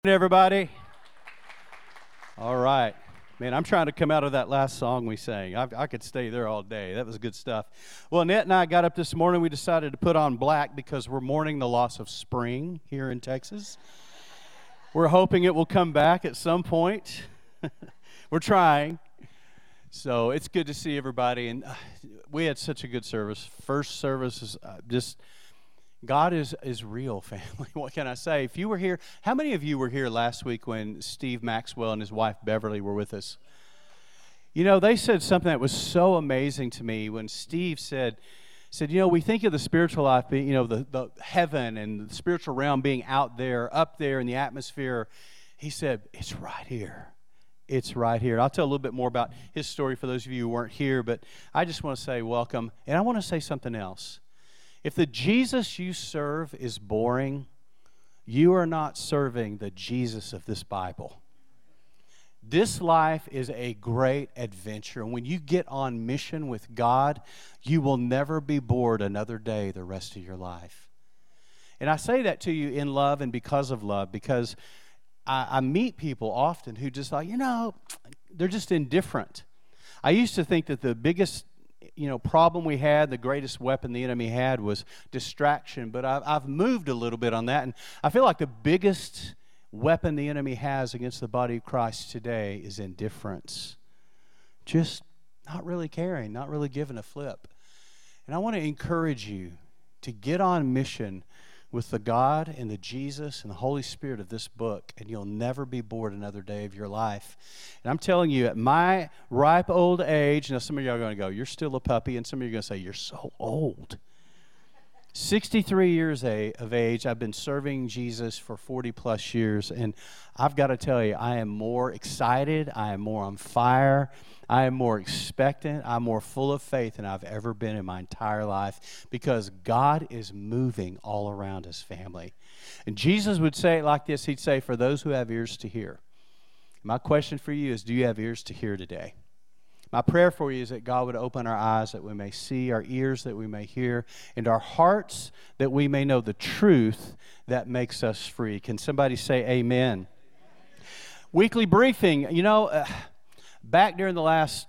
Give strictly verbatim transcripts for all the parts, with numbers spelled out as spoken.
Everybody. All right. Man, I'm trying to come out of that last song we sang. I, I could stay there all day. That was good stuff. Well, Annette and I got up this morning. We decided to put on black because we're mourning the loss of spring here in Texas. We're hoping it will come back at some point. We're trying. So it's good to see everybody. And uh, we had such a good service. First service is uh, just... God is, is real, family. What can I say? If you were here, how many of you were here last week when Steve Maxwell and his wife Beverly were with us? You know, they said something that was so amazing to me when Steve said, said, you know, we think of the spiritual life being, you know, the, the heaven and the spiritual realm being out there, up there in the atmosphere. He said, it's right here. It's right here. I'll tell a little bit more about his story for those of you who weren't here, but I just want to say welcome. And I want to say something else. If the Jesus you serve is boring, you are not serving the Jesus of this Bible. This life is a great adventure. And when you get on mission with God, you will never be bored another day the rest of your life. And I say that to you in love and because of love, because I, I meet people often who just like, you know, they're just indifferent. I used to think that the biggest you know, problem we had, the greatest weapon the enemy had was distraction. But I've, I've moved a little bit on that. And I feel like the biggest weapon the enemy has against the body of Christ today is indifference. Just not really caring, not really giving a flip. And I want to encourage you to get on mission with the God and the Jesus and the Holy Spirit of this book, and you'll never be bored another day of your life. And I'm telling you, at my ripe old age, now some of you are going to go, you're still a puppy, and some of you are going to say, you're so old. sixty-three years of age, I've been serving Jesus for forty plus years, and I've got to tell you, I am more excited, I am more on fire, I am more expectant, I'm more full of faith than I've ever been in my entire life because God is moving all around us, family. And Jesus would say it like this, he'd say, for those who have ears to hear. My question for you is, do you have ears to hear today? My prayer for you is that God would open our eyes that we may see, our ears that we may hear, and our hearts that we may know the truth that makes us free. Can somebody say amen? Weekly briefing. You know, uh, back during the last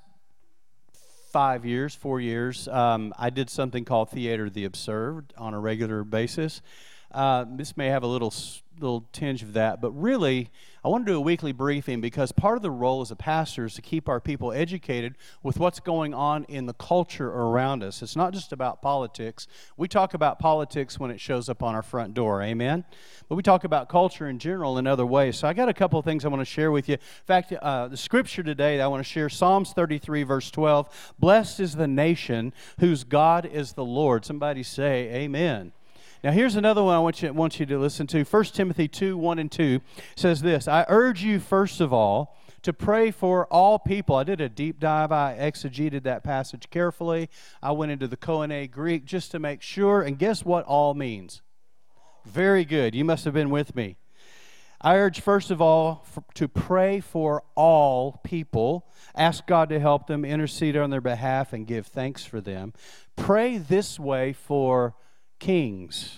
five years, four years, um, I did something called Theater of the Absurd on a regular basis. Uh, this may have a little little tinge of that, but really, I want to do a weekly briefing because part of the role as a pastor is to keep our people educated with what's going on in the culture around us. It's not just about politics. We talk about politics when it shows up on our front door, amen? But we talk about culture in general in other ways. So I got a couple of things I want to share with you. In fact, uh, the scripture today that I want to share, Psalms thirty-three, verse twelve, blessed is the nation whose God is the Lord. Somebody say amen. Now, here's another one I want you, want you to listen to. First Timothy two, one and two says this, I urge you, first of all, to pray for all people. I did a deep dive. I exegeted that passage carefully. I went into the Koine Greek just to make sure. And guess what all means? Very good. You must have been with me. I urge, first of all, for, to pray for all people. Ask God to help them, intercede on their behalf, and give thanks for them. Pray this way for kings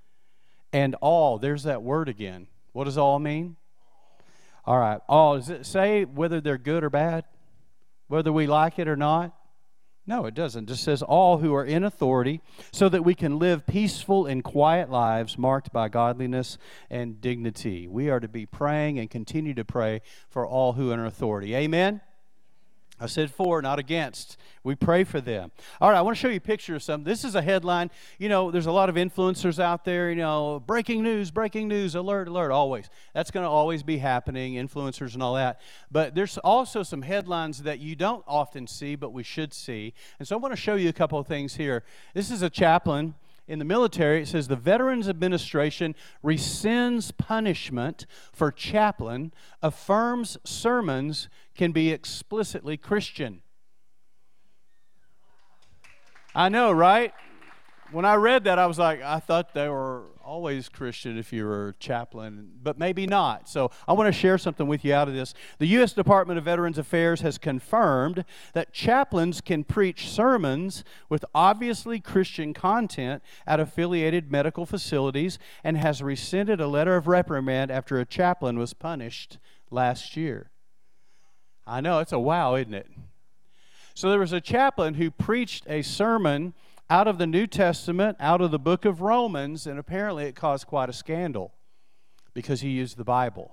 and all. There's that word again. What does all mean? All right. All. Does it say whether they're good or bad? Whether we like it or not? No, it doesn't. It just says all who are in authority so that we can live peaceful and quiet lives marked by godliness and dignity. We are to be praying and continue to pray for all who are in authority. Amen? I said for, not against. We pray for them. All right, I want to show you a picture of something. This is a headline. You know, there's a lot of influencers out there, you know, breaking news, breaking news, alert, alert, always. That's going to always be happening, influencers and all that. But there's also some headlines that you don't often see, but we should see. And so I want to show you a couple of things here. This is a chaplain in the military. It says the Veterans Administration rescinds punishment for chaplain, affirms sermons can be explicitly Christian. I know, right? when I read that, I was like, I thought they were always Christian if you were a chaplain, but maybe not. So I want to share something with you out of this. The U S Department of Veterans Affairs has confirmed that chaplains can preach sermons with obviously Christian content at affiliated medical facilities and has rescinded a letter of reprimand after a chaplain was punished last year. I know, it's a wow, isn't it? So there was a chaplain who preached a sermon out of the New Testament, out of the book of Romans, and apparently it caused quite a scandal because he used the Bible.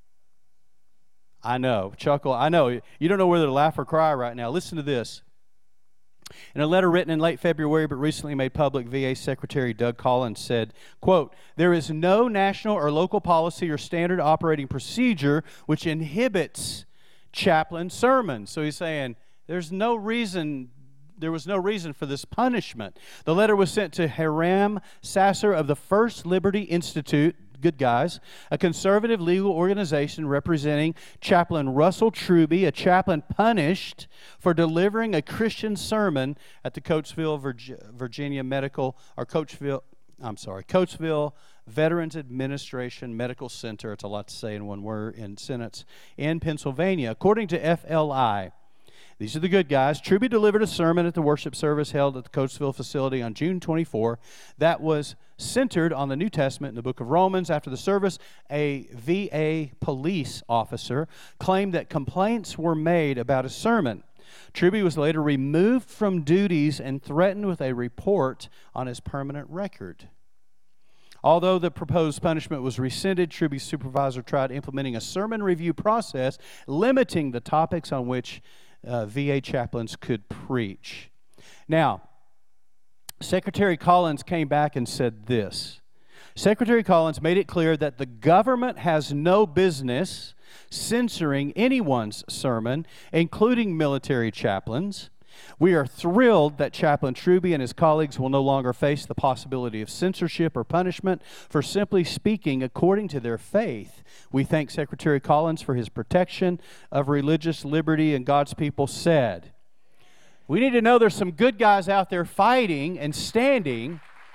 I know, chuckle, I know. You don't know whether to laugh or cry right now. Listen to this. In a letter written in late February but recently made public, V A Secretary Doug Collins said, quote, "There is no national or local policy or standard operating procedure which inhibits chaplain sermons." So he's saying there's no reason There was no reason for this punishment. The letter was sent to Hiram Sasser of the First Liberty Institute, good guys, a conservative legal organization representing Chaplain Russell Truby, a chaplain punished for delivering a Christian sermon at the Coatesville, Virginia Medical, or Coatesville, I'm sorry, Coatesville Veterans Administration Medical Center. It's a lot to say in one word, in sentence, in Pennsylvania. According to F L I, these are the good guys. Truby delivered a sermon at the worship service held at the Coatesville facility on June twenty-fourth that was centered on the New Testament in the book of Romans. After the service, a V A police officer claimed that complaints were made about his sermon. Truby was later removed from duties and threatened with a report on his permanent record. Although the proposed punishment was rescinded, Truby's supervisor tried implementing a sermon review process limiting the topics on which Uh, V A chaplains could preach. Now, Secretary Collins came back and said this. Secretary Collins made it clear that the government has no business censoring anyone's sermon, including military chaplains. We are thrilled that Chaplain Truby and his colleagues will no longer face the possibility of censorship or punishment for simply speaking according to their faith. We thank Secretary Collins for his protection of religious liberty, and God's people said. We need to know there's some good guys out there fighting and standing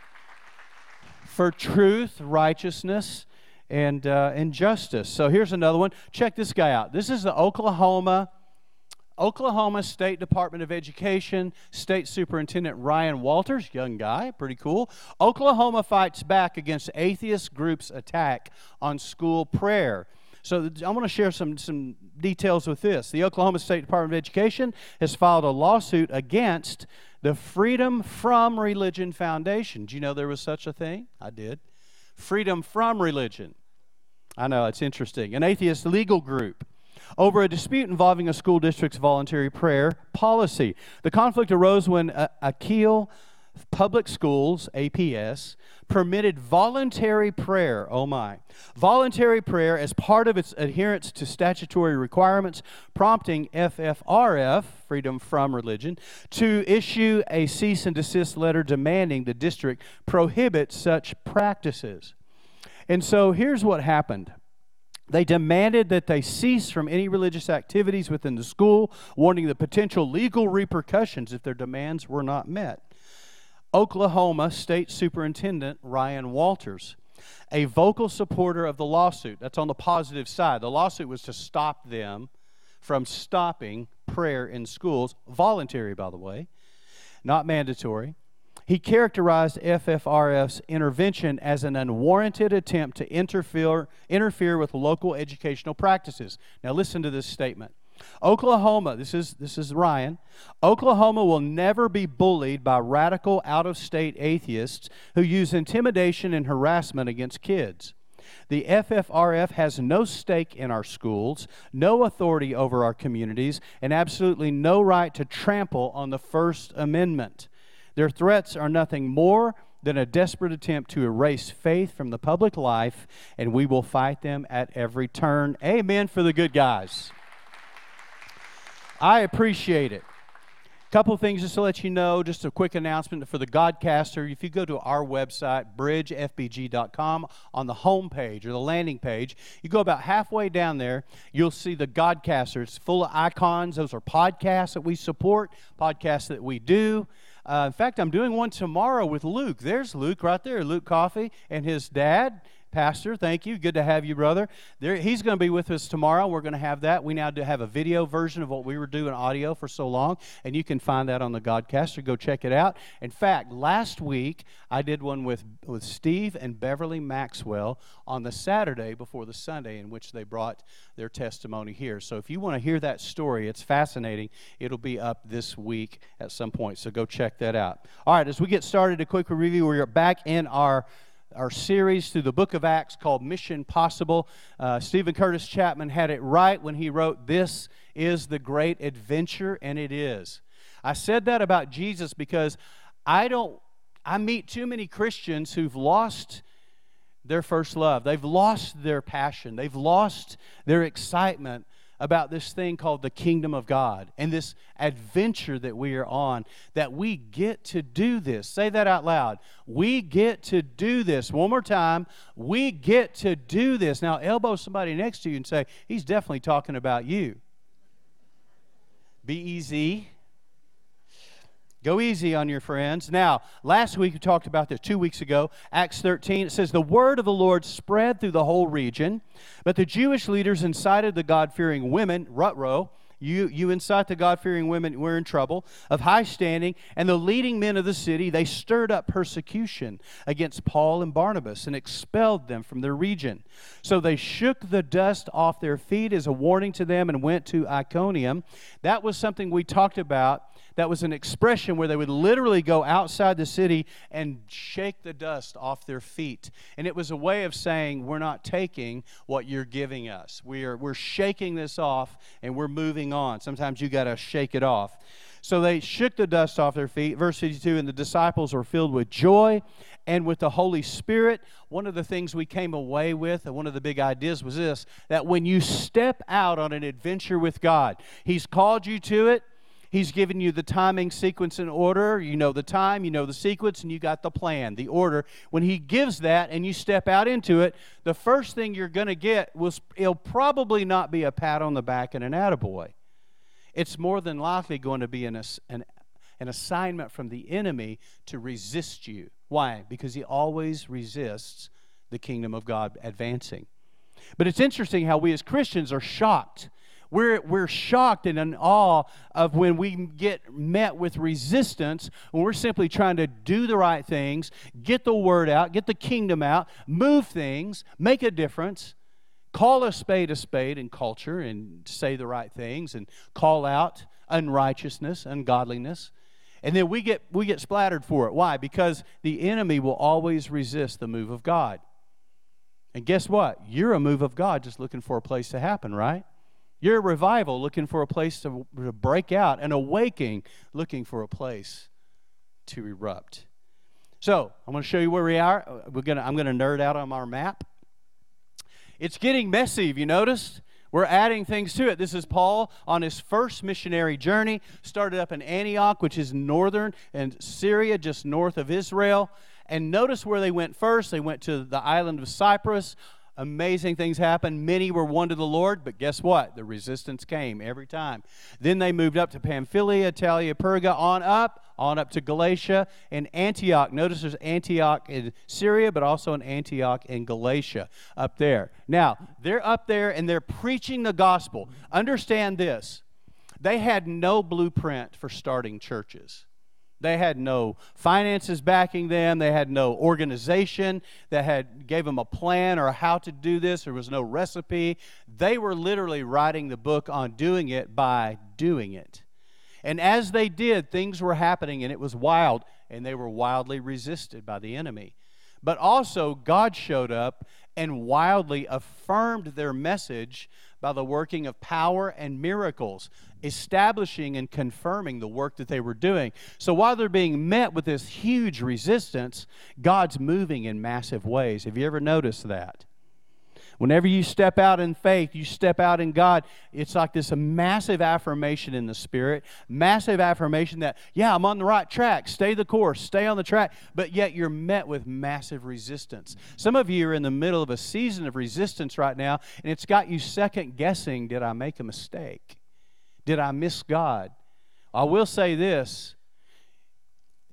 for truth, righteousness, and, uh, and justice. So here's another one. Check this guy out. This is the Oklahoma Oklahoma State Department of Education State Superintendent Ryan Walters, young guy, pretty cool. Oklahoma fights back against atheist groups' attack on school prayer. So I want to share some, some details with this. The Oklahoma State Department of Education has filed a lawsuit against the Freedom From Religion Foundation. Do you know there was such a thing? I did. Freedom From Religion. I know, it's interesting. An atheist legal group over a dispute involving a school district's voluntary prayer policy. The conflict arose when uh, Akil Public Schools, A P S, permitted voluntary prayer, oh my, voluntary prayer as part of its adherence to statutory requirements, prompting F F R F, Freedom From Religion, to issue a cease and desist letter demanding the district prohibit such practices. And so here's what happened. They demanded that they cease from any religious activities within the school, warning the potential legal repercussions if their demands were not met. Oklahoma State Superintendent Ryan Walters, a vocal supporter of the lawsuit, that's on the positive side. The lawsuit was to stop them from stopping prayer in schools, voluntary, by the way, not mandatory. He characterized F F R F's intervention as an unwarranted attempt to interfere, interfere with local educational practices. Now listen to this statement. Oklahoma, this is, this is Ryan, Oklahoma will never be bullied by radical out-of-state atheists who use intimidation and harassment against kids. The F F R F has no stake in our schools, no authority over our communities, and absolutely no right to trample on the First Amendment. Their threats are nothing more than a desperate attempt to erase faith from the public life, and we will fight them at every turn. Amen for the good guys. I appreciate it. A couple of things just to let you know, just a quick announcement for the Godcaster. If you go to our website, bridge f b g dot com, on the home page or the landing page, you go about halfway down there, you'll see the Godcaster. It's full of icons. Those are podcasts that we support, podcasts that we do. Uh, in fact, I'm doing one tomorrow with Luke. There's Luke right there, Luke Coffey, and his dad. Pastor, thank you. Good to have you, brother. There, he's going to be with us tomorrow. We're going to have that. We now do have a video version of what we were doing audio for so long, and you can find that on the Godcaster. Go check it out. In fact, last week I did one with, with Steve and Beverly Maxwell on the Saturday before the Sunday in which they brought their testimony here. So if you want to hear that story, it's fascinating. It'll be up this week at some point, so go check that out. All right, as we get started, a quick review. We're back in our our series through the book of Acts called Mission Possible. Uh, Stephen Curtis Chapman had it right when he wrote, "This is the great adventure," and it is. I said that about Jesus because I don't, I meet too many Christians who've lost their first love. They've lost their passion. They've lost their excitement about this thing called the kingdom of God and this adventure that we are on, that we get to do this. Say that out loud. We get to do this. One more time. We get to do this. Now, elbow somebody next to you and say, he's definitely talking about you. Be easy. Go easy on your friends. Now, last week we talked about this, two weeks ago, Acts thirteen. It says, the word of the Lord spread through the whole region, but the Jewish leaders incited the God-fearing women, rut-row, you, you incite the God-fearing women, we're in trouble, of high standing, and the leading men of the city, they stirred up persecution against Paul and Barnabas and expelled them from their region. So they shook the dust off their feet as a warning to them and went to Iconium. That was something we talked about. That was an expression where they would literally go outside the city and shake the dust off their feet. And it was a way of saying, we're not taking what you're giving us. We are, we're shaking this off and we're moving on. Sometimes you got to shake it off. So they shook the dust off their feet. Verse fifty-two, and the disciples were filled with joy and with the Holy Spirit. One of the things we came away with, and one of the big ideas was this, that when you step out on an adventure with God, He's called you to it. He's given you the timing, sequence, and order. You know the time, you know the sequence, and you got the plan, the order. When He gives that and you step out into it, the first thing you're going to get, will, it'll probably not be a pat on the back and an attaboy. It's more than likely going to be an, an, an assignment from the enemy to resist you. Why? Because he always resists the kingdom of God advancing. But it's interesting how we as Christians are shocked. We're, we're shocked and in awe of when we get met with resistance, when we're simply trying to do the right things, get the word out, get the kingdom out, move things, make a difference, call a spade a spade in culture and say the right things and call out unrighteousness, ungodliness. And then we get, we get splattered for it. Why? Because the enemy will always resist the move of God. And guess what? You're a move of God just looking for a place to happen, right? You're a revival looking for a place to, to break out, an awakening looking for a place to erupt. So I'm going to show you where we are. We're gonna, I'm going to nerd out on our map. It's getting messy, have you noticed? We're adding things to it. This is Paul on his first missionary journey. Started up in Antioch, which is northern and Syria, just north of Israel. And notice where they went first. They went to the island of Cyprus. Amazing things happened. Many were won to the Lord, but guess what? The resistance came every time. Then they moved up to Pamphylia, Italia, Perga, on up, on up to Galatia and Antioch. Notice there's Antioch in Syria, but also in Antioch in Galatia up there. Now, they're up there and they're preaching the gospel. Understand this. They had no blueprint for starting churches. They had no finances backing them. They had no organization that had gave them a plan or how to do this. There was no recipe. They were literally writing the book on doing it by doing it. And as they did, things were happening, and it was wild, and they were wildly resisted by the enemy. But also, God showed up and wildly affirmed their message by the working of power and miracles, establishing and confirming the work that they were doing. So while they're being met with this huge resistance, God's moving in massive ways. Have you ever noticed that? Whenever you step out in faith, you step out in God, it's like this massive affirmation in the Spirit, massive affirmation that, yeah, I'm on the right track, stay the course, stay on the track, but yet you're met with massive resistance. Some of you are in the middle of a season of resistance right now, and it's got you second guessing, did I make a mistake? Did I miss God? I will say this,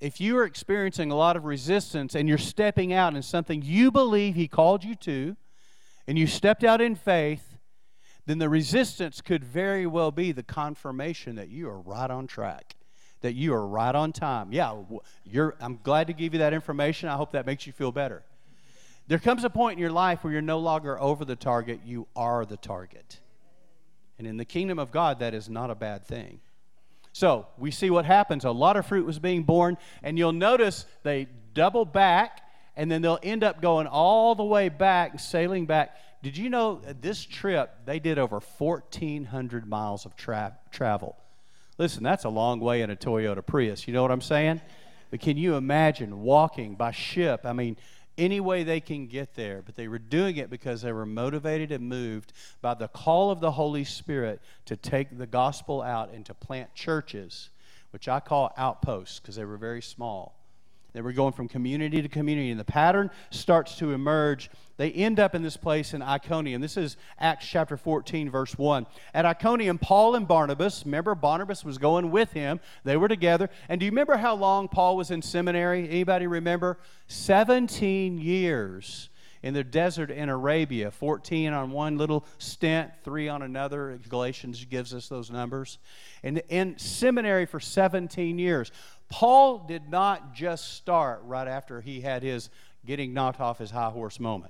if you are experiencing a lot of resistance and you're stepping out in something you believe He called you to, and you stepped out in faith, then the resistance could very well be the confirmation that you are right on track, that you are right on time. Yeah, you're, I'm glad to give you that information. I hope that makes you feel better. There comes a point in your life where you're no longer over the target, you are the target. And in the kingdom of God, that is not a bad thing. So we see what happens. A lot of fruit was being born, and you'll notice they double back, and then they'll end up going all the way back and sailing back. Did you know this trip, they did over fourteen hundred miles of tra- travel? Listen, that's a long way in a Toyota Prius. You know what I'm saying? But can you imagine walking by ship? I mean, any way they can get there. But they were doing it because they were motivated and moved by the call of the Holy Spirit to take the gospel out and to plant churches, which I call outposts because they were very small. They were going from community to community, and the pattern starts to emerge. They end up in this place in Iconium. This is Acts chapter fourteen, verse one. At Iconium, Paul and Barnabas, remember Barnabas was going with him. They were together. And do you remember how long Paul was in seminary? Anybody remember? seventeen years in the desert in Arabia. fourteen on one little stint, three on another. Galatians gives us those numbers. And in seminary for seventeen years. Paul did not just start right after he had his getting knocked off his high horse moment.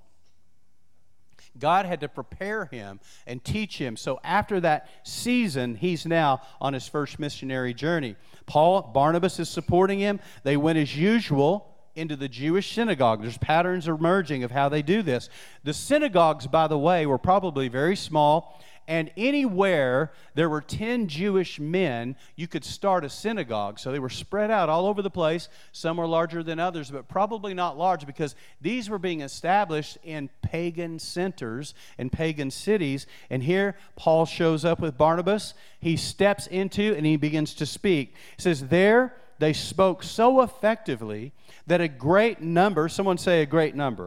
God had to prepare him and teach him. So after that season, he's now on his first missionary journey. Paul, Barnabas is supporting him. They went as usual into the Jewish synagogue. There's patterns emerging of how they do this. The synagogues, by the way, were probably very small. And anywhere there were ten Jewish men, you could start a synagogue. So they were spread out all over the place. Some were larger than others, but probably not large because these were being established in pagan centers and pagan cities. And here Paul shows up with Barnabas. He steps into and he begins to speak. It says, there they spoke so effectively that a great number, someone say a great number.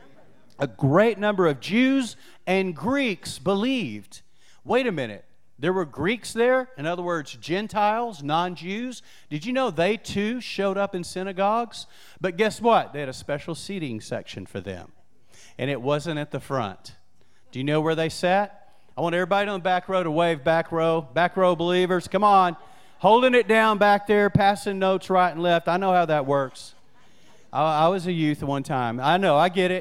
A great number of Jews and Greeks believed. Wait a minute. There were Greeks there? In other words, Gentiles, non-Jews? Did you know they too showed up in synagogues? But guess what? They had a special seating section for them. And it wasn't at the front. Do you know where they sat? I want everybody on the back row to wave. Back row. Back row believers. Come on. Holding it down back there, passing notes right and left. I know how that works. I, I was a youth one time. I know. I get it.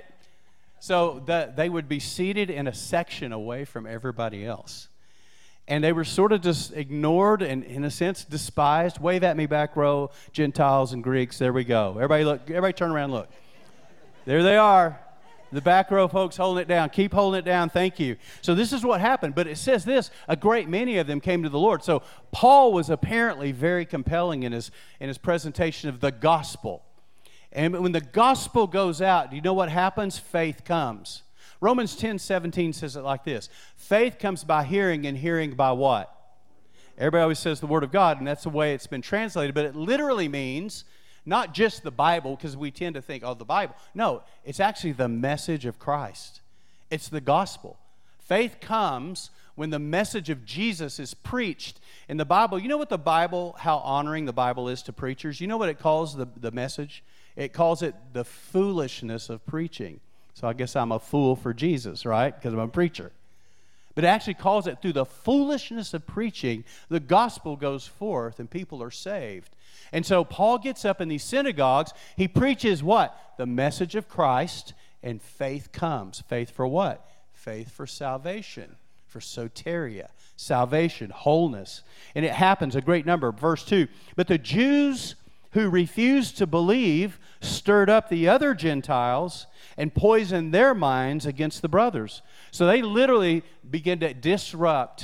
So the, they would be seated in a section away from everybody else. And they were sort of just ignored and, in a sense, despised. Wave at me, back row, Gentiles and Greeks. There we go. Everybody look. Everybody turn around and look. There they are. The back row folks holding it down. Keep holding it down. Thank you. So this is what happened. But it says this, a great many of them came to the Lord. So Paul was apparently very compelling in his, in his presentation of the gospel. And when the gospel goes out, do you know what happens? Faith comes. Romans ten seventeen says it like this. Faith comes by hearing, and hearing by what? Everybody always says the Word of God, and that's the way it's been translated. But it literally means not just the Bible, because we tend to think, oh, the Bible. No, it's actually the message of Christ. It's the gospel. Faith comes when the message of Jesus is preached. In the Bible, you know what the Bible, how honoring the Bible is to preachers? You know what it calls the, the message? It calls it the foolishness of preaching. So I guess I'm a fool for Jesus, right? Because I'm a preacher. But it actually calls it through the foolishness of preaching, the gospel goes forth and people are saved. And so Paul gets up in these synagogues. He preaches what? The message of Christ, and faith comes. Faith for what? Faith for salvation, for soteria, salvation, wholeness. And it happens, a great number. Verse two, but the Jews who refused to believe stirred up the other Gentiles and poisoned their minds against the brothers. So they literally begin to disrupt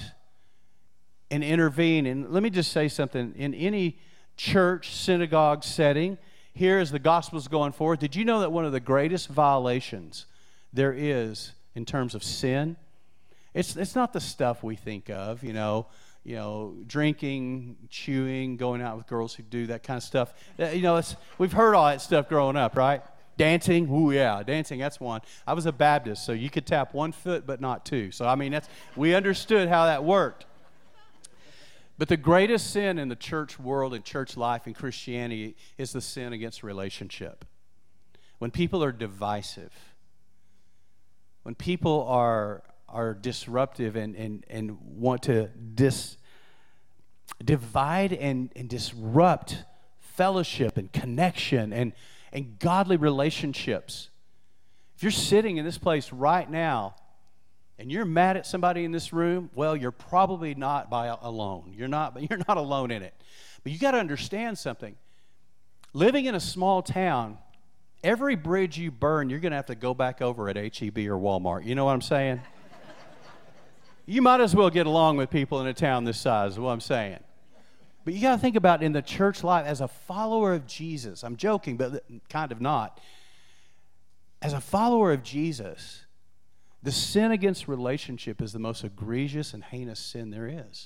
and intervene. And let me just say something. In any church, synagogue setting, here as the gospel's going forward, did you know that one of the greatest violations there is in terms of sin, it's, it's not the stuff we think of, you know, you know, drinking, chewing, going out with girls who do that kind of stuff. You know, it's, we've heard all that stuff growing up, right? Dancing, ooh, yeah, dancing, that's one. I was a Baptist, so you could tap one foot but not two. So, I mean, that's we understood how that worked. But the greatest sin in the church world and church life and Christianity is the sin against relationship. When people are divisive, when people are, are disruptive and, and, and want to dis, divide and, and disrupt fellowship and connection and, and godly relationships. If you're sitting in this place right now and you're mad at somebody in this room, well, you're probably not by alone. You're not, you're not alone in it. But you got to understand something. Living in a small town, every bridge you burn, you're going to have to go back over at H E B or Walmart. You know what I'm saying? You might as well get along with people in a town this size, is what I'm saying. But you got to think about in the church life, as a follower of Jesus, I'm joking, but kind of not. As a follower of Jesus, the sin against relationship is the most egregious and heinous sin there is.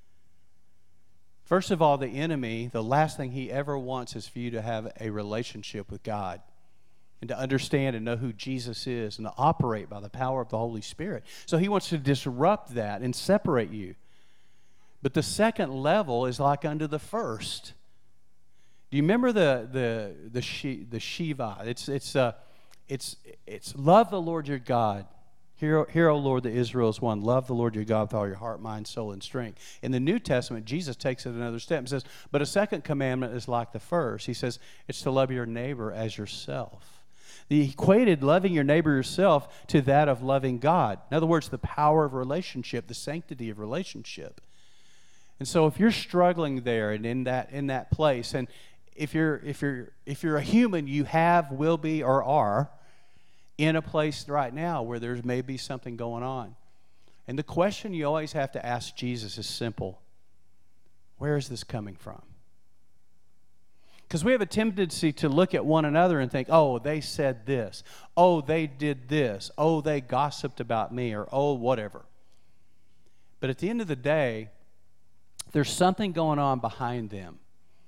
First of all, the enemy, the last thing he ever wants is for you to have a relationship with God and to understand and know who Jesus is and to operate by the power of the Holy Spirit. So he wants to disrupt that and separate you. But the second level is like unto the first. Do you remember the the the she, the Shiva? It's it's uh it's it's love the Lord your God. Hear, hear, O Lord, that Israel is one. Love the Lord your God with all your heart, mind, soul, and strength. In the New Testament, Jesus takes it another step and says, but a second commandment is like the first. He says, it's to love your neighbor as yourself. He equated loving your neighbor yourself to that of loving God. In other words, the power of relationship, the sanctity of relationship. And so if you're struggling there and in that in that place, and if you're if you're if you're a human, you have, will be, or are in a place right now where there's maybe something going on. And the question you always have to ask Jesus is simple. Where is this coming from? Because we have a tendency to look at one another and think, oh, they said this. Oh, they did this. Oh, they gossiped about me, or oh, whatever. But at the end of the day, there's something going on behind them.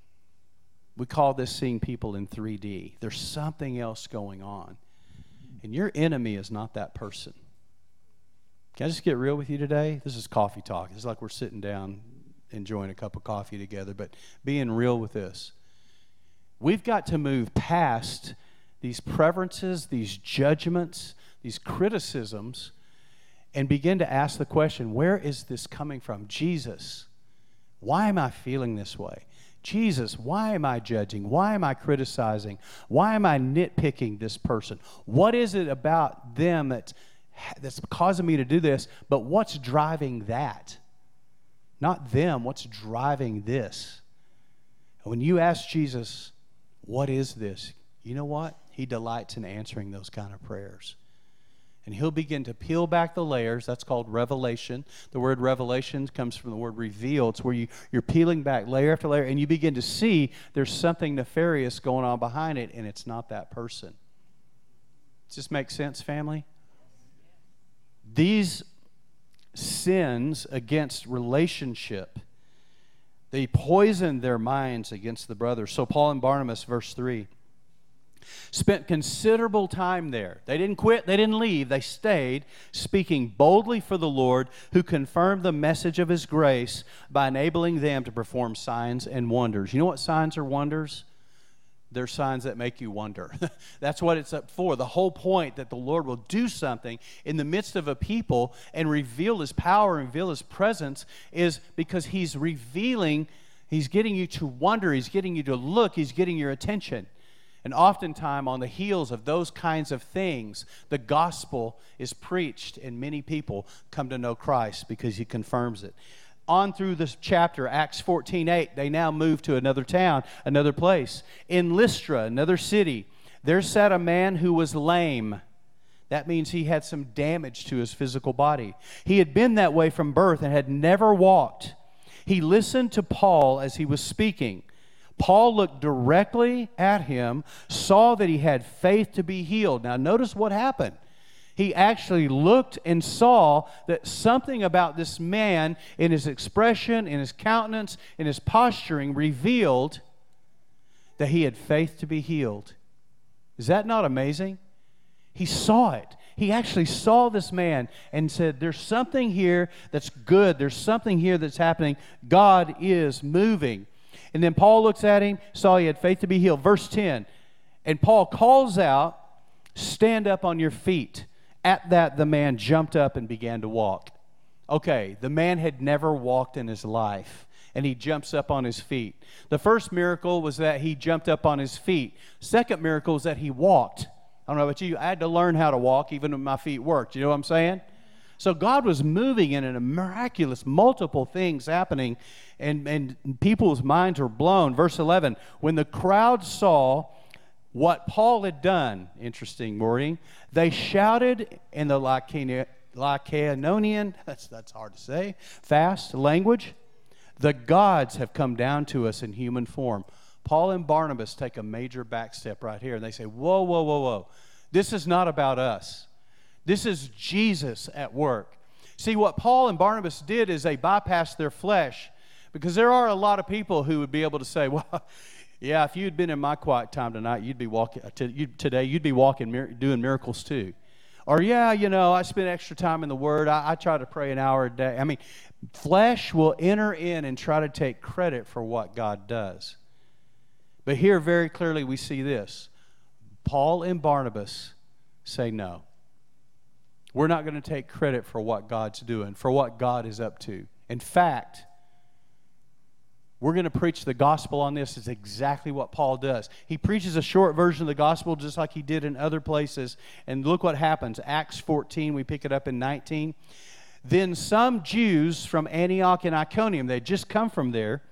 We call this seeing people in three D. There's something else going on. And your enemy is not that person. Can I just get real with you today? This is coffee talk. It's like we're sitting down enjoying a cup of coffee together, but being real with this. We've got to move past these preferences, these judgments, these criticisms, and begin to ask the question, where is this coming from? Jesus, why am I feeling this way? Jesus, why am I judging? Why am I criticizing? Why am I nitpicking this person? What is it about them that's, that's causing me to do this? But what's driving that? Not them. What's driving this? And when you ask Jesus, what is this? You know what? He delights in answering those kind of prayers. And he'll begin to peel back the layers. That's called revelation. The word revelation comes from the word reveal. It's where you, you're peeling back layer after layer, and you begin to see there's something nefarious going on behind it, and it's not that person. Does this make sense, family? These sins against relationship, they poisoned their minds against the brothers. So Paul and Barnabas, verse three, spent considerable time there. They didn't quit. They didn't leave. They stayed, speaking boldly for the Lord, who confirmed the message of His grace by enabling them to perform signs and wonders. You know what signs or wonders? They're signs that make you wonder. That's what it's up for. The whole point that the Lord will do something in the midst of a people and reveal His power and reveal His presence is because He's revealing, He's getting you to wonder, He's getting you to look, He's getting your attention. And oftentimes on the heels of those kinds of things, the gospel is preached and many people come to know Christ because He confirms it. On through this chapter, Acts fourteen eight, they now move to another town, another place. In Lystra, another city, there sat a man who was lame. That means he had some damage to his physical body. He had been that way from birth and had never walked. He listened to Paul as he was speaking. Paul looked directly at him, saw that he had faith to be healed. Now notice what happened. He actually looked and saw that something about this man in his expression, in his countenance, in his posturing revealed that he had faith to be healed. Is that not amazing? He saw it. he actually saw this man and said, there's something here that's good. There's something here that's happening. God is moving. And then Paul looks at him, saw he had faith to be healed. Verse ten, and Paul calls out, stand up on your feet. At that, the man jumped up and began to walk. Okay, the man had never walked in his life, and he jumps up on his feet. The first miracle was that he jumped up on his feet. Second miracle is that he walked. I don't know about you, I had to learn how to walk even when my feet worked. You know what I'm saying? So God was moving in a miraculous, multiple things happening, and, and people's minds were blown. Verse eleven, when the crowd saw what Paul had done, interesting wording, they shouted in the Lycaonian, Lycaonian, that's, that's hard to say, fast language, the gods have come down to us in human form. Paul and Barnabas take a major back step right here, and they say, whoa, whoa, whoa, whoa. This is not about us. This is Jesus at work. See, what Paul and Barnabas did is they bypassed their flesh, because there are a lot of people who would be able to say, well, yeah, if you'd been in my quiet time tonight, you'd be walking today, you'd be walking, doing miracles too. Or, yeah, you know, I spend extra time in the Word. I, I try to pray an hour a day. I mean, flesh will enter in and try to take credit for what God does. But here, very clearly, we see this. Paul and Barnabas say no. We're not going to take credit for what God's doing, for what God is up to. In fact, we're going to preach the gospel on this. Is exactly what Paul does. He preaches a short version of the gospel just like he did in other places. And look what happens. Acts fourteen, we pick it up in nineteen. Then some Jews from Antioch and Iconium, they'd just come from there,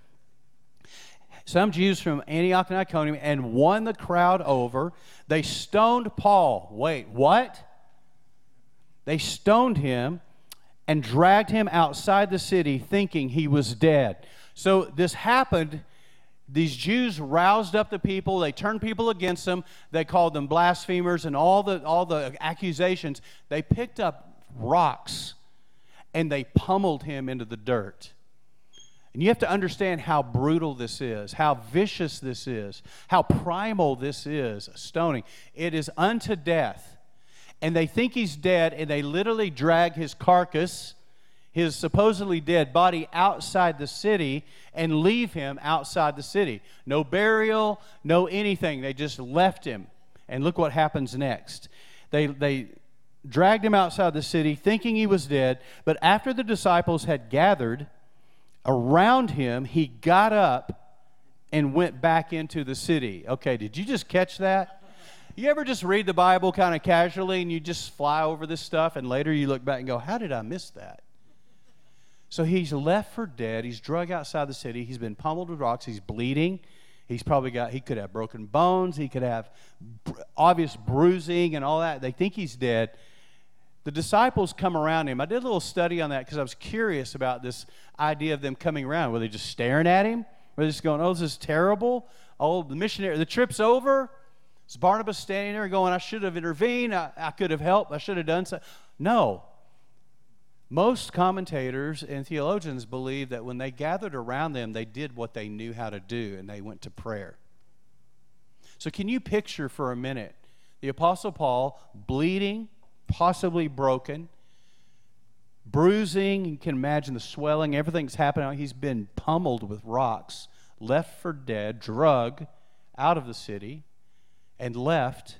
some Jews from Antioch and Iconium, and won the crowd over. They stoned Paul. Wait, what? They stoned him and dragged him outside the city thinking he was dead. So this happened. These Jews roused up the people. They turned people against them. They called them blasphemers and all the, all the accusations. They picked up rocks and they pummeled him into the dirt. And you have to understand how brutal this is, how vicious this is, how primal this is, stoning. It is unto death. And they think he's dead, and they literally drag his carcass, his supposedly dead body, outside the city and leave him outside the city. No burial, no anything. They just left him. And look what happens next. They, they dragged him outside the city thinking he was dead, but after the disciples had gathered around him, he got up and went back into the city. Okay, did you just catch that? You ever just read the Bible kind of casually and you just fly over this stuff and later you look back and go, how did I miss that? So he's left for dead. He's drug outside the city. He's been pummeled with rocks. He's bleeding. He's probably got, he could have broken bones. He could have obvious bruising and all that. They think he's dead. The disciples come around him. I did a little study on that because I was curious about this idea of them coming around. Were they just staring at him? Were they just going, oh, this is terrible? Oh, the missionary, the trip's over? Is Barnabas standing there going, I should have intervened, I, I could have helped, I should have done so? No. Most commentators and theologians believe that when they gathered around them, they did what they knew how to do, and they went to prayer. So can you picture for a minute the Apostle Paul bleeding, possibly broken, bruising, you can imagine the swelling, everything's happening. He's been pummeled with rocks, left for dead, drugged out of the city, and left,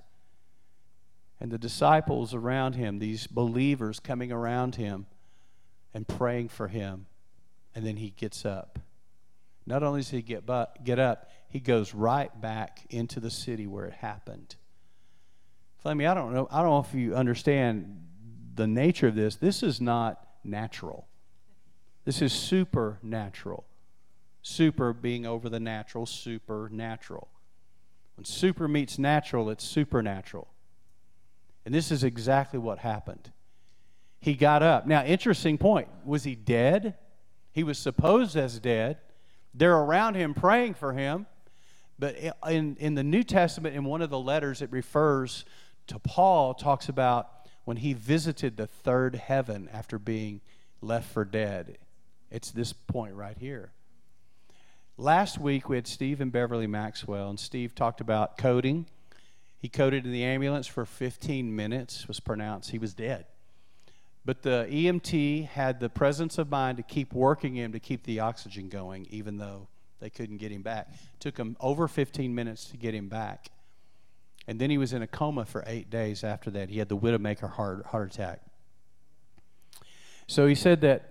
and the disciples around him, these believers coming around him and praying for him, and then he gets up. Not only does he get, bu- get up, he goes right back into the city where it happened. Flemmy, I don't know, I don't know if you understand the nature of this. This is not natural. This is supernatural. Super being over the natural, supernatural. When super meets natural, it's supernatural. And this is exactly what happened. He got up. Now, interesting point. Was he dead? He was supposed as dead. They're around him praying for him. But in, in the New Testament, in one of the letters, it refers to Paul, talks about when he visited the third heaven after being left for dead. It's this point right here. Last week, we had Steve and Beverly Maxwell, and Steve talked about coding He coded in the ambulance for fifteen minutes, was pronounced he was dead. But the E M T had the presence of mind to keep working him, to keep the oxygen going, even though they couldn't get him back. It took him over fifteen minutes to get him back. And then he was in a coma for eight days after that. He had the Widowmaker heart, heart attack. So he said that,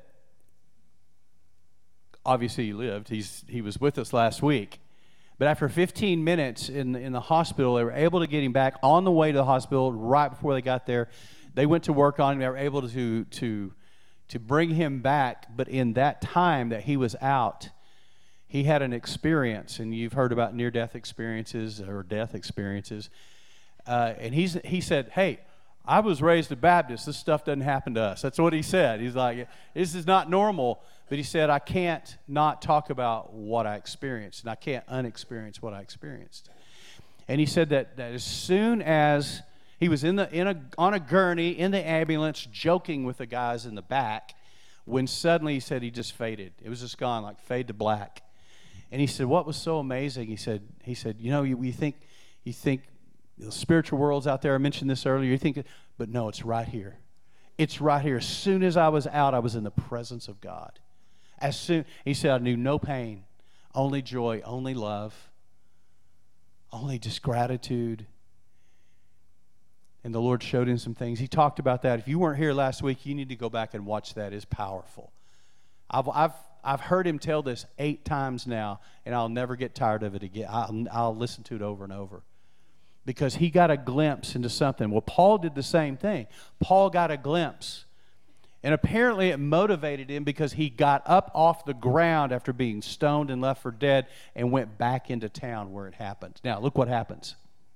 obviously he lived. He's, he was with us last week. But after fifteen minutes in, in the hospital, they were able to get him back on the way to the hospital. Right before they got there, they went to work on him. They were able to, to, to bring him back. But in that time that he was out, he had an experience, and you've heard about near-death experiences or death experiences. Uh, and he's, he said, hey, I was raised a Baptist. This stuff doesn't happen to us. That's what he said. He's like, this is not normal. But he said, I can't not talk about what I experienced, and I can't unexperience what I experienced. And he said that, that as soon as he was in the in a on a gurney in the ambulance joking with the guys in the back, when suddenly he said he just faded. It was just gone, like fade to black. And he said, what was so amazing? He said, he said, you know, you, you think you think the spiritual world's out there. I mentioned this earlier. You think, but no, it's right here. It's right here. As soon as I was out, I was in the presence of God. As soon, he said, I knew no pain, only joy, only love, only just gratitude. And the Lord showed him some things. He talked about that. If you weren't here last week, you need to go back and watch that. It's powerful. I've, I've, I've heard him tell this eight times now, and I'll never get tired of it again. I'll, I'll listen to it over and over. Because he got a glimpse into something. Well, Paul did the same thing. Paul got a glimpse. And apparently it motivated him because he got up off the ground after being stoned and left for dead and went back into town where it happened. Now, look what happens.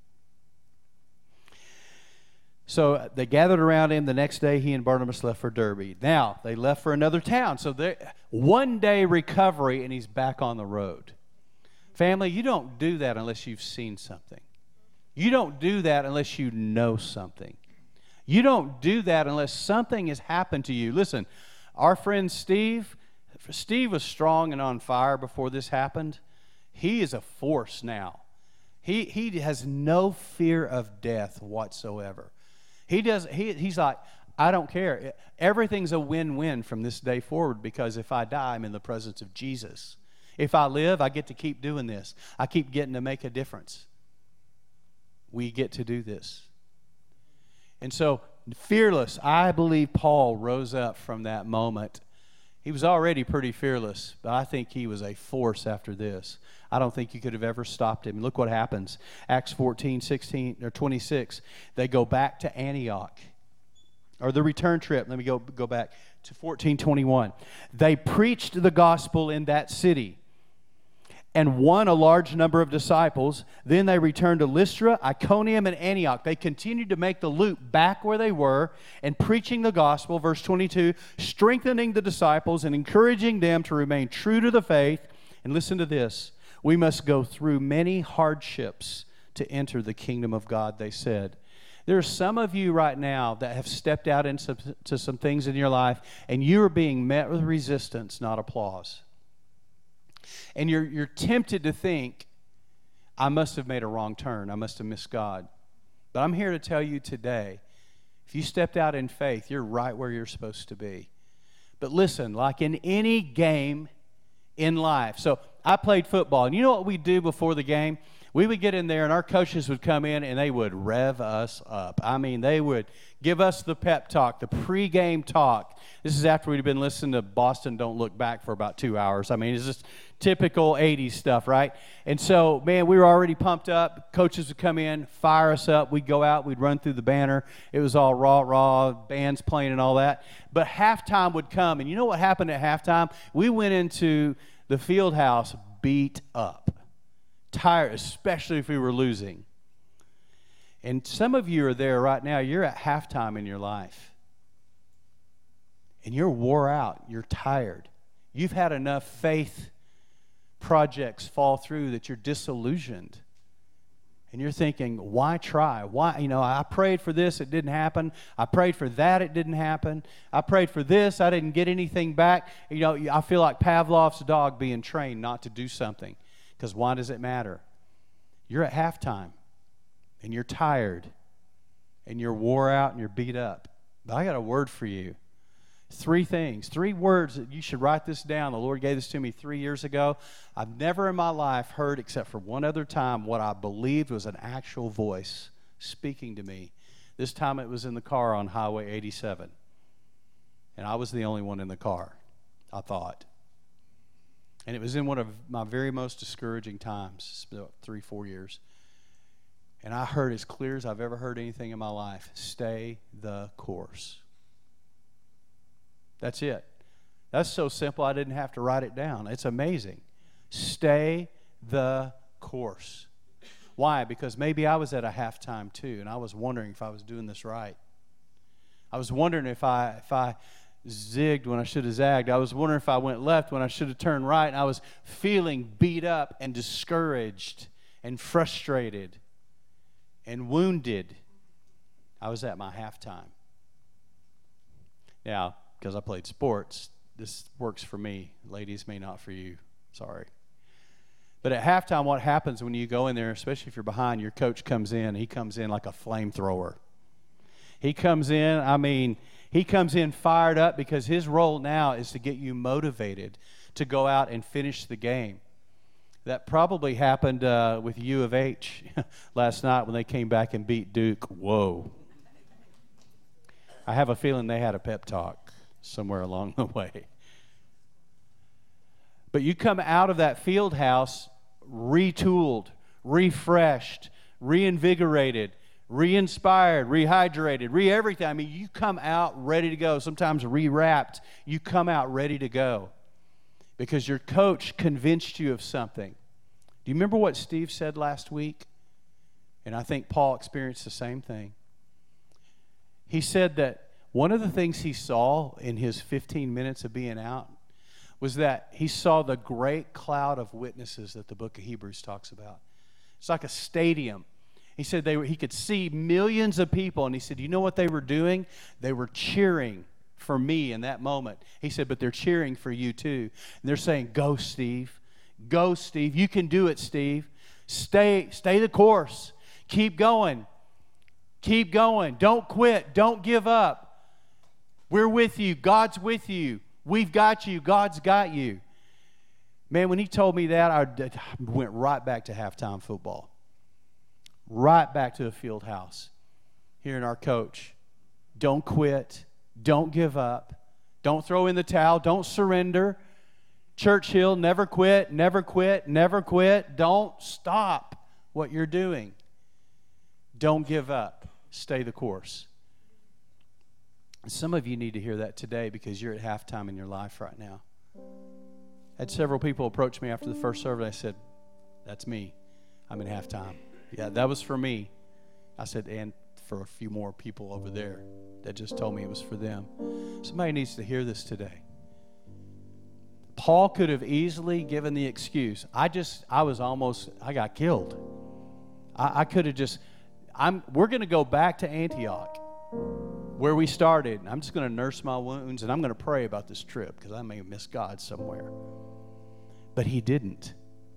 So they gathered around him. The next day, he and Barnabas left for Derbe. Now, they left for another town. So they, one day recovery, and he's back on the road. Family, you don't do that unless you've seen something. You don't do that unless you know something. You don't do that unless something has happened to you. Listen, our friend Steve, Steve was strong and on fire before this happened. He is a force now. He he has no fear of death whatsoever. He does. He he's like, I don't care. Everything's a win-win from this day forward, because if I die, I'm in the presence of Jesus. If I live, I get to keep doing this. I keep getting to make a difference. We get to do this. And so, fearless, I believe Paul rose up from that moment. He was already pretty fearless, but I think he was a force after this. I don't think you could have ever stopped him. Look what happens. Acts fourteen, sixteen, or twenty-six. They go back to Antioch. Or the return trip. Let me go, go back to fourteen twenty-one. They preached the gospel in that city and won a large number of disciples. Then they returned to Lystra, Iconium, and Antioch. They continued to make the loop back where they were and preaching the gospel, verse twenty-two, strengthening the disciples and encouraging them to remain true to the faith. And listen to this. We must go through many hardships to enter the kingdom of God, they said. There are some of you right now that have stepped out into some, some things in your life, and you are being met with resistance, not applause. And you're, you're tempted to think, I must have made a wrong turn. I must have missed God. But I'm here to tell you today, if you stepped out in faith, you're right where you're supposed to be. But listen, like in any game in life. So I played football, and you know what we do before the game? We would get in there, and our coaches would come in, and they would rev us up. I mean, they would give us the pep talk, the pregame talk. This is after we'd been listening to Boston Don't Look Back for about two hours. I mean, it's just typical eighties stuff, right? And so, man, we were already pumped up. Coaches would come in, fire us up. We'd go out. We'd run through the banner. It was all raw, raw, bands playing and all that. But halftime would come, and you know what happened at halftime? We went into the field house beat up. Tired, especially if we were losing. And some of you are there right now. You're at halftime in your life. And you're wore out. You're tired. You've had enough faith projects fall through that you're disillusioned. And you're thinking, why try? Why, you know, I prayed for this, it didn't happen. I prayed for that, it didn't happen. I prayed for this, I didn't get anything back. You know, I feel like Pavlov's dog being trained not to do something. Because why does it matter? You're at halftime. and you're tired and you're wore out and you're beat up. But I got a word for you. Three things, three words that you should write this down. The Lord gave this to me three years ago. I've never in my life heard, except for one other time, what I believed was an actual voice speaking to me. This time it was in the car on Highway eighty-seven. And I was the only one in the car, I thought. And it was in one of my very most discouraging times, three, four years. And I heard as clear as I've ever heard anything in my life, stay the course. That's it. That's so simple I didn't have to write it down. It's amazing. Stay the course. Why? Because maybe I was at a halftime too, and I was wondering if I was doing this right. I was wondering if I if I zigged when I should have zagged. I was wondering if I went left when I should have turned right. And I was feeling beat up and discouraged and frustrated and wounded. I was at my halftime. Now, because I played sports, this works for me. Ladies, may not for you. Sorry. But at halftime, what happens when you go in there, especially if you're behind, your coach comes in. He comes in like a flamethrower. He comes in, I mean, he comes in fired up because his role now is to get you motivated to go out and finish the game. That probably happened uh, with U of H last night when they came back and beat Duke. Whoa. I have a feeling they had a pep talk somewhere along the way. But you come out of that field house retooled, refreshed, reinvigorated, re-inspired, rehydrated, re-everything. I mean, you come out ready to go, sometimes re-wrapped. You come out ready to go because your coach convinced you of something. Do you remember what Steve said last week? And I think Paul experienced the same thing. He said that one of the things he saw in his fifteen minutes of being out was that he saw the great cloud of witnesses that the book of Hebrews talks about. It's like a stadium. He said they were, he could see millions of people, and he said, you know what they were doing? They were cheering for me in that moment. He said, but they're cheering for you too. And they're saying, go, Steve. Go, Steve. You can do it, Steve. Stay, stay the course. Keep going. Keep going. Don't quit. Don't give up. We're with you. God's with you. We've got you. God's got you. Man, when he told me that, I went right back to halftime football. Right back to the field house. Hearing our coach. Don't quit. Don't give up. Don't throw in the towel. Don't surrender. Churchill, never quit, never quit, never quit. Don't stop what you're doing. Don't give up. Stay the course. Some of you need to hear that today because you're at halftime in your life right now. I had several people approach me after the first service. I said, that's me. I'm in halftime. Yeah, that was for me. I said, and for a few more people over there that just told me it was for them. Somebody needs to hear this today. Paul could have easily given the excuse. I just, I was almost, I got killed. I, I could have just, I'm. we're going to go back to Antioch where we started. I'm just going to nurse my wounds, and I'm going to pray about this trip because I may have missed God somewhere. But he didn't.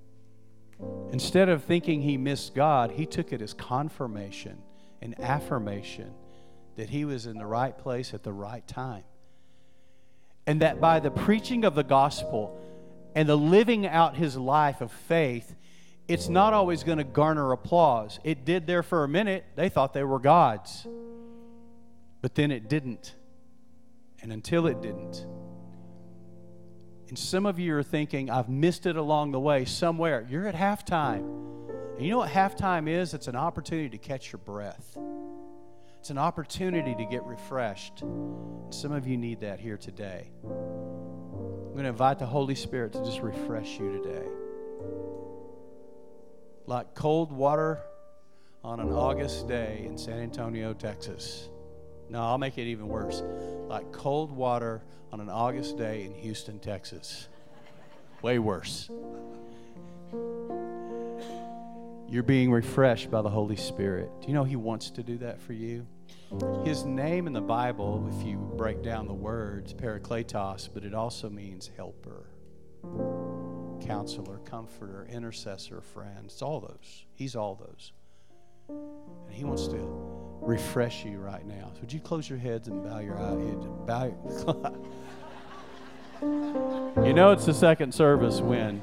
Instead of thinking he missed God, he took it as confirmation and affirmation that he was in the right place at the right time. And that by the preaching of the gospel and the living out his life of faith, it's not always going to garner applause. It did there for a minute. They thought they were gods. But then it didn't. And until it didn't. And some of you are thinking, I've missed it along the way somewhere. You're at halftime. And you know what halftime is? It's an opportunity to catch your breath. It's an opportunity to get refreshed. Some of you need that here today. I'm going to invite the Holy Spirit to just refresh you today. Like cold water on an August day in San Antonio, Texas. No, I'll make it even worse. Like cold water on an August day in Houston, Texas. Way worse. You're being refreshed by the Holy Spirit. Do you know He wants to do that for you? His name in the Bible, if you break down the words, Parakletos, but it also means helper, counselor, comforter, intercessor, friend. It's all those. He's all those. And He wants to refresh you right now. So would you close your heads and bow your eyes? Bow your You know it's the second service when.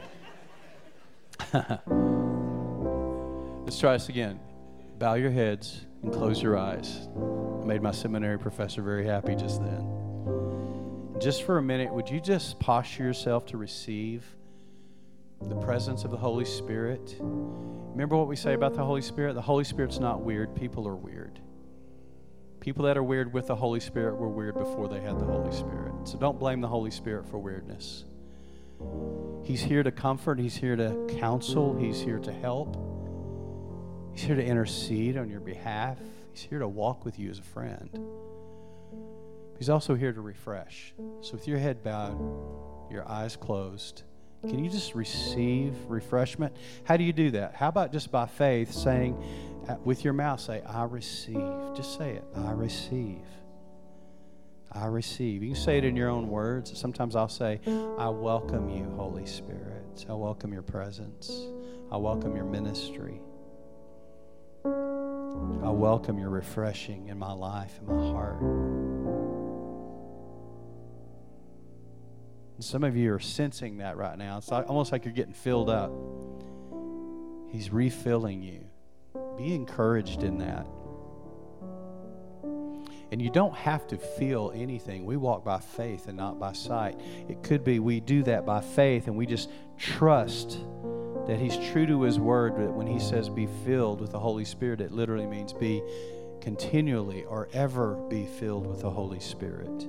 Let's try this again. Bow your heads and close your eyes. I made my seminary professor very happy just then. Just for a minute, would you just posture yourself to receive the presence of the Holy Spirit? Remember what we say about the Holy Spirit? The Holy Spirit's not weird. People are weird. People that are weird with the Holy Spirit were weird before they had the Holy Spirit. So don't blame the Holy Spirit for weirdness. He's here to comfort. He's here to counsel. He's here to help. He's here to intercede on your behalf. He's here to walk with you as a friend. He's also here to refresh. So with your head bowed, your eyes closed, can you just receive refreshment? How do you do that? How about just by faith saying, with your mouth, say, I receive. Just say it. I receive. I receive. You can say it in your own words. Sometimes I'll say, I welcome you, Holy Spirit. I welcome your presence. I welcome your ministry. I welcome your refreshing in my life, in my heart. And some of you are sensing that right now. It's like, almost like you're getting filled up. He's refilling you. Be encouraged in that. And you don't have to feel anything. We walk by faith and not by sight. It could be we do that by faith and we just trust that He's true to His word, that when He says be filled with the Holy Spirit, it literally means be continually or ever be filled with the Holy Spirit.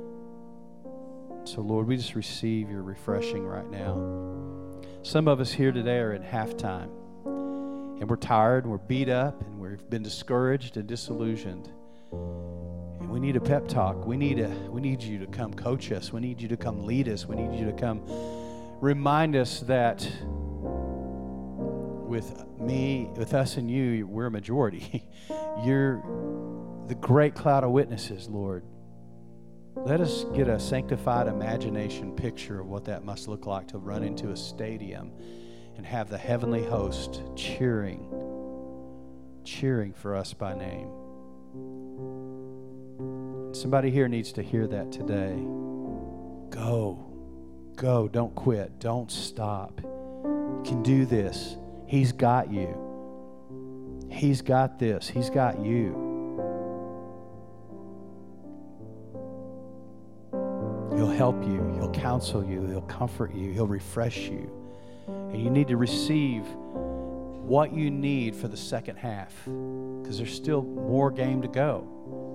So, Lord, we just receive your refreshing right now. Some of us here today are at halftime, and we're tired, and we're beat up, and we've been discouraged and disillusioned. And we need a pep talk. We need a, we need you to come coach us. We need you to come lead us. We need you to come remind us that with me, with us and you, we're a majority. You're the great cloud of witnesses, Lord. Let us get a sanctified imagination picture of what that must look like to run into a stadium and have the heavenly host cheering, cheering for us by name. Somebody here needs to hear that today. Go. Go. Don't quit. Don't stop. You can do this. He's got you. He's got this. He's got you. He'll help you. He'll counsel you. He'll comfort you. He'll refresh you. And you need to receive what you need for the second half, because there's still more game to go.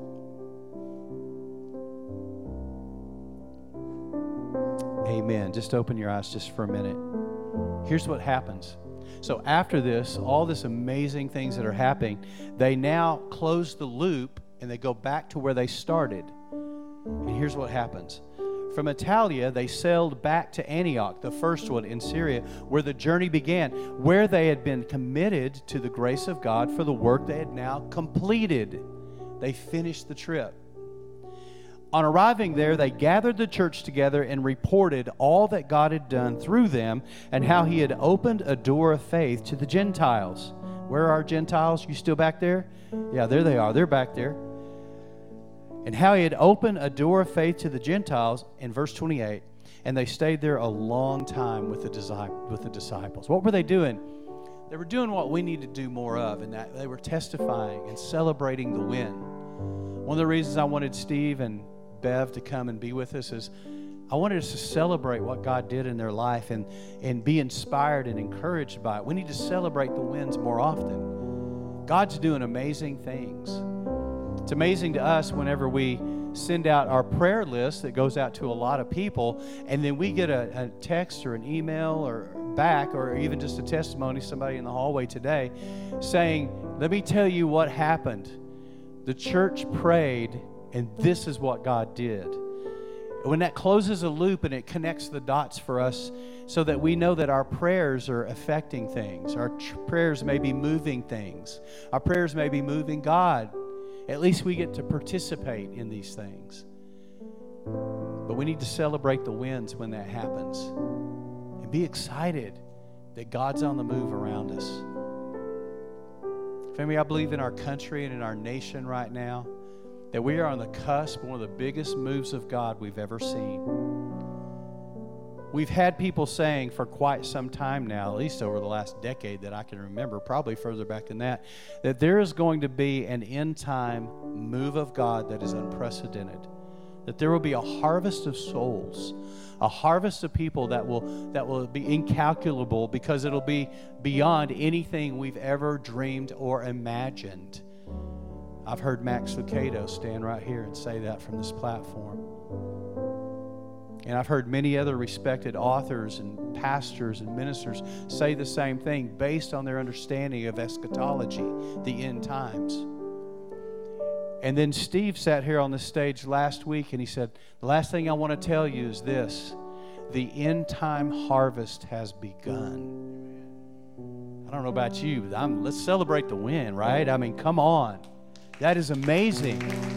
Amen. Just open your eyes just for a minute. Here's what happens. So after this, all this amazing things that are happening, they now close the loop and they go back to where they started. And here's what happens. From Italia, they sailed back to Antioch, the first one in Syria, where the journey began, where they had been committed to the grace of God for the work they had now completed. They finished the trip. On arriving there, they gathered the church together and reported all that God had done through them and how He had opened a door of faith to the Gentiles. Where are Gentiles? You still back there? Yeah, there they are. They're back there. And how He had opened a door of faith to the Gentiles in verse twenty-eight. And they stayed there a long time with the, with the disciples. What were they doing? They were doing what we need to do more of, and that they were testifying and celebrating the win. One of the reasons I wanted Steve and Bev to come and be with us is I wanted us to celebrate what God did in their life and, and be inspired and encouraged by it. We need to celebrate the wins more often. God's doing amazing things. It's amazing to us whenever we send out our prayer list that goes out to a lot of people, and then we get a, a text or an email or back, or even just a testimony, somebody in the hallway today saying, let me tell you what happened. The church prayed, and this is what God did. When that closes a loop and it connects the dots for us so that we know that our prayers are affecting things. Our tr- prayers may be moving things. Our prayers may be moving God. At least we get to participate in these things. But we need to celebrate the wins when that happens. And be excited that God's on the move around us. Family, I believe in our country and in our nation right now that we are on the cusp of one of the biggest moves of God we've ever seen. We've had people saying for quite some time now, at least over the last decade that I can remember, probably further back than that, that there is going to be an end-time move of God that is unprecedented. That there will be a harvest of souls, a harvest of people that will that will be incalculable because it'll be beyond anything we've ever dreamed or imagined. I've heard Max Lucado stand right here and say that from this platform. And I've heard many other respected authors and pastors and ministers say the same thing based on their understanding of eschatology, the end times. And then Steve sat here on the stage last week and he said, the last thing I want to tell you is this: the end time harvest has begun. I don't know about you, but I'm, let's celebrate the win, right? I mean, come on. That is amazing.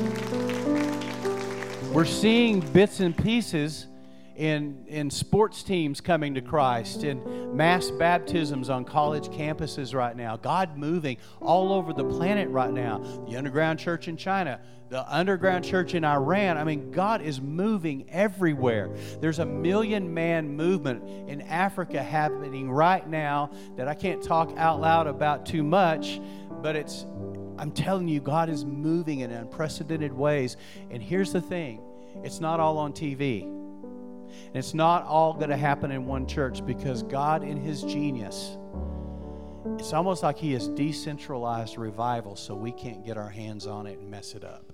We're seeing bits and pieces in, in sports teams coming to Christ, in mass baptisms on college campuses right now, God moving all over the planet right now, the underground church in China, the underground church in Iran. I mean, God is moving everywhere. There's a million man movement in Africa happening right now that I can't talk out loud about too much, but it's, I'm telling you, God is moving in unprecedented ways. And here's the thing, it's not all on T V. And it's not all going to happen in one church, because God in His genius, it's almost like He has decentralized revival so we can't get our hands on it and mess it up.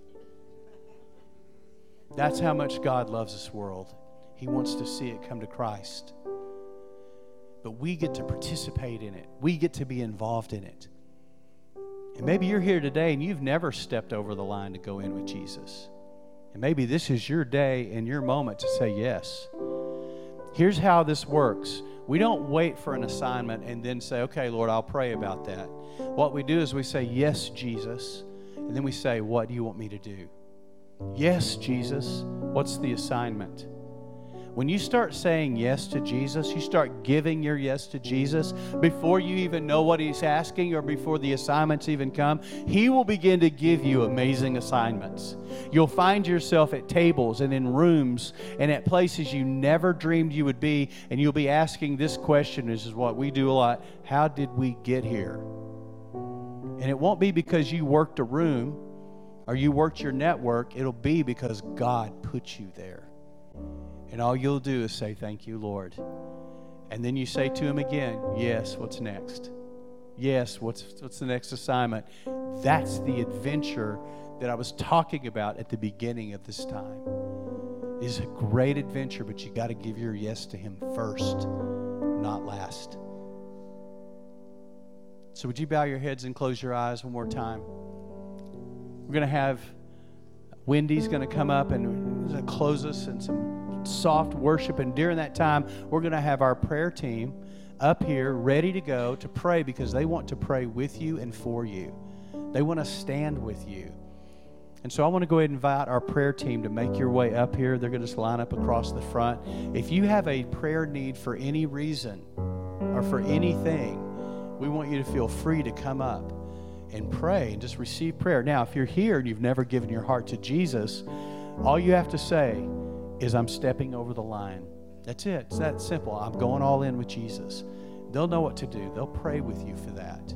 That's how much God loves this world. He wants to see it come to Christ. But we get to participate in it. We get to be involved in it. And maybe you're here today and you've never stepped over the line to go in with Jesus. And maybe this is your day and your moment to say yes. Here's how this works. We don't wait for an assignment and then say, okay, Lord, I'll pray about that. What we do is we say, yes, Jesus. And then we say, what do you want me to do? Yes, Jesus. What's the assignment? When you start saying yes to Jesus, you start giving your yes to Jesus before you even know what He's asking or before the assignments even come, He will begin to give you amazing assignments. You'll find yourself at tables and in rooms and at places you never dreamed you would be, and you'll be asking this question. This is what we do a lot. How did we get here? And it won't be because you worked a room or you worked your network. It'll be because God put you there. And all you'll do is say, thank you, Lord. And then you say to Him again, yes, what's next? Yes, what's, what's the next assignment? That's the adventure that I was talking about at the beginning of this time. It's a great adventure, but you got to give your yes to Him first, not last. So would you bow your heads and close your eyes one more time? We're going to have Wendy's going to come up and close us in some soft worship, and during that time we're going to have our prayer team up here ready to go to pray, because they want to pray with you and for you. They want to stand with you. And so I want to go ahead and invite our prayer team to make your way up here. They're going to just line up across the front. If you have a prayer need for any reason or for anything, we want you to feel free to come up and pray and just receive prayer. Now, if you're here and you've never given your heart to Jesus, all you have to say is, I'm stepping over the line. That's it. It's that simple. I'm going all in with Jesus. They'll know what to do. They'll pray with you for that.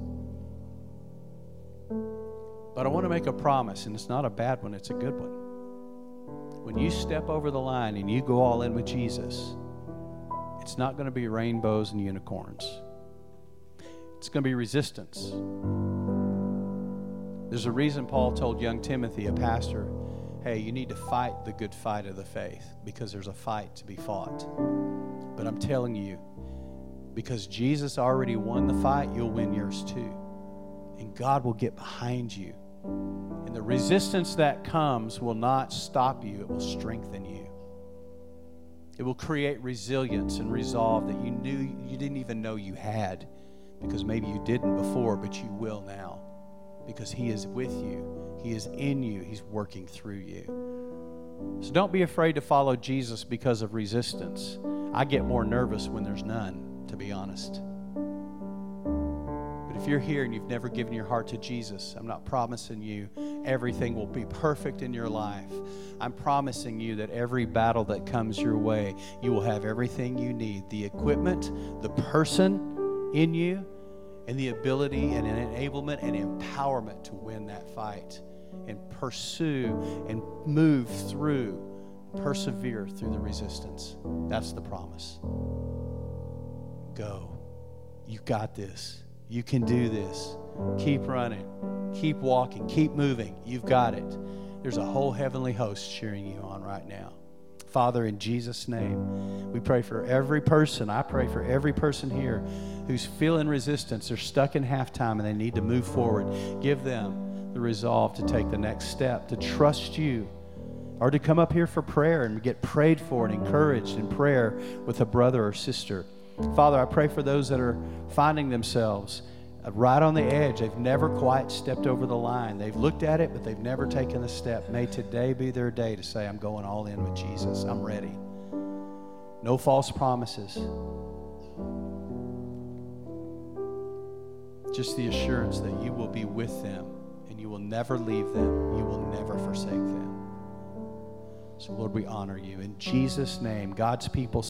But I want to make a promise, and it's not a bad one, it's a good one. When you step over the line and you go all in with Jesus, it's not going to be rainbows and unicorns. It's going to be resistance. There's a reason Paul told young Timothy, a pastor, hey, you need to fight the good fight of the faith, because there's a fight to be fought. But I'm telling you, because Jesus already won the fight, you'll win yours too. And God will get behind you. And the resistance that comes will not stop you. It will strengthen you. It will create resilience and resolve that you knew you didn't even know you had, because maybe you didn't before, but you will now, because He is with you. He is in you. He's working through you. So don't be afraid to follow Jesus because of resistance. I get more nervous when there's none, to be honest. But if if you're here and you've never given your heart to Jesus, I'm not promising you everything will be perfect in your life. I'm promising you that every battle that comes your way, you will have everything you need, the equipment, the person in you, and the ability and an enablement and empowerment to win that fight and pursue and move through, persevere through the resistance. That's the promise. Go. You got this. You can do this. Keep running. Keep walking. Keep moving. You've got it. There's a whole heavenly host cheering you on right now. Father, in Jesus' name, we pray for every person. I pray for every person here who's feeling resistance. They're stuck in halftime and they need to move forward. Give them the resolve to take the next step, to trust you, or to come up here for prayer and get prayed for and encouraged in prayer with a brother or sister. Father, I pray for those that are finding themselves right on the edge. They've never quite stepped over the line. They've looked at it, but they've never taken the step. May today be their day to say, I'm going all in with Jesus. I'm ready. No false promises. Just the assurance that you will be with them and you will never leave them. You will never forsake them. So, Lord, we honor you. In Jesus' name, God's people